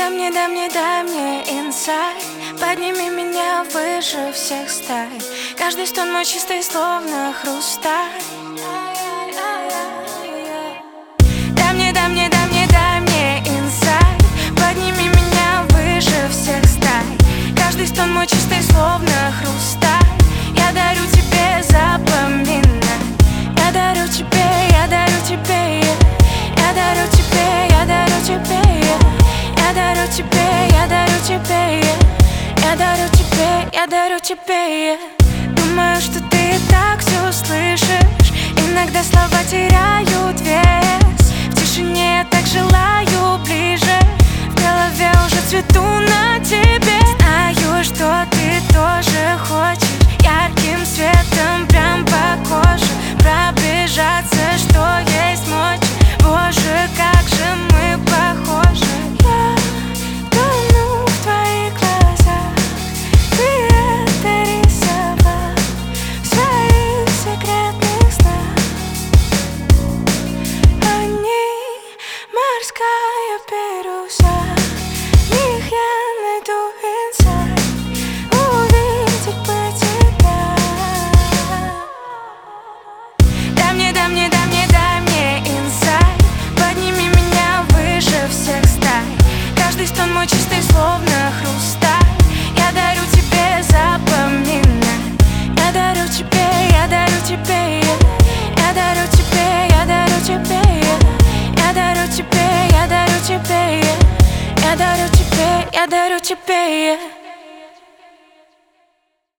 дай мне инсайт. Подними меня выше всех стай. Каждый стон мой чистый, словно хрусталь. Дай мне инсайт. Подними меня выше всех стай. Каждый стон мой чистый, словно хрусталь. Я дарю тебе запоминать. Я дарю тебе, я дарю тебе, я дарю тебе, я дарю тебе, я дарю тебе, я дарю тебе, я дарю тебе, я дарю тебе. Думаю, что ты и так все слышишь. Иногда слова теряют вес. В тишине я так желаю ближе. В голове уже цвету на тебе.